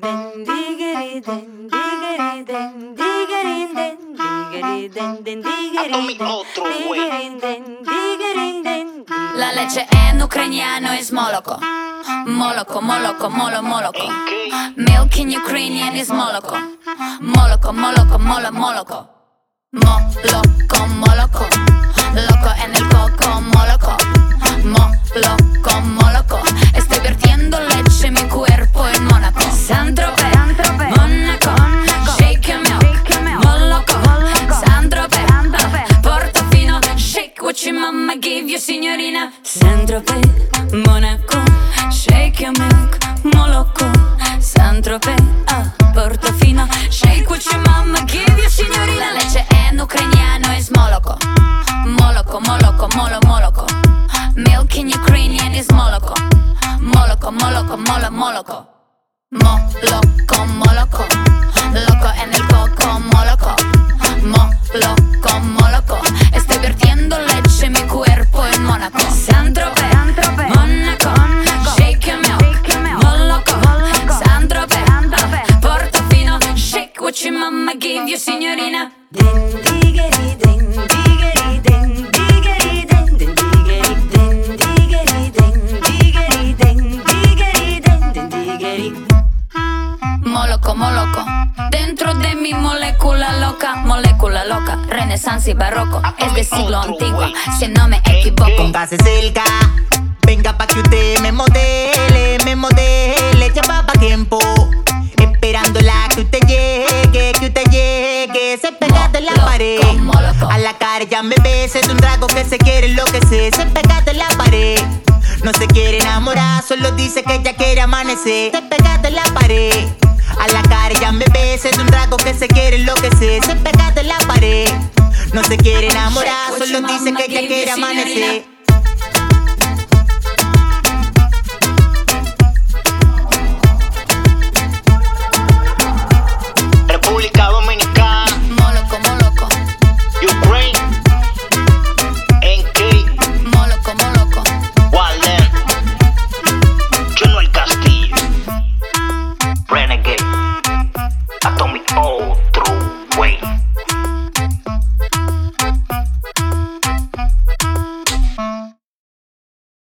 La leche en ucraniano es moloko. Moloko, moloko, moloko. Milk in Ukrainian is moloko. Moloko, moloko, moloko. Moloko, moloko. Loco en el coco, moloko. Moloko, moloko. Estoy vertiendo leche en mi cuerpo en Mónaco. Saint-Tropez, Mónaco. Shake your milk, moloko. Saint-Tropez, Portofino. Shake what your mama gave you, signorina. Saint-Tropez, Mónaco. Shake your milk, moloko. Saint-Tropez, Portofino. Shake what your mama gave you, signorina. La leche en ucraniano es moloko. Moloko, moloko, moloko. Milk in Ukrainian is moloko. Moloko, moloko, moloko. Moloko, moloko. Loco en el coco, moloko. Moloko, moloko. Estoy vertiendo leche en mi cuerpo en Mónaco. Saint-Tropez, Mónaco. Shake your milk, moloko. Saint-Tropez, Portofino. Shake what your mama gave you, signorina. Moloko, moloko. Dentro de mi molécula loca, renaissance y barroco. Es de siglo antiguo, si no me equivoco. Póngase cerca, venga pa' que usted me modele. Llevaba tiempo esperándola que usted llegue. Se pega de la pared, a la cara ya me ves. Es un trago que se quiere enloquecer. Se pega de la pared, no se quiere enamorar, solo dice que ella quiere amanecer. Se pega de la pared, a la cara ya me ves. Es un trago que se quiere enloquecer. Se pega de la pared, no se quiere enamorar, solo dice que ella quiere amanecer. República Dominicana, Moloko, moloko. Ukraine, NK, Moloko, moloko. Walden, Juno el Castillo, Renegade.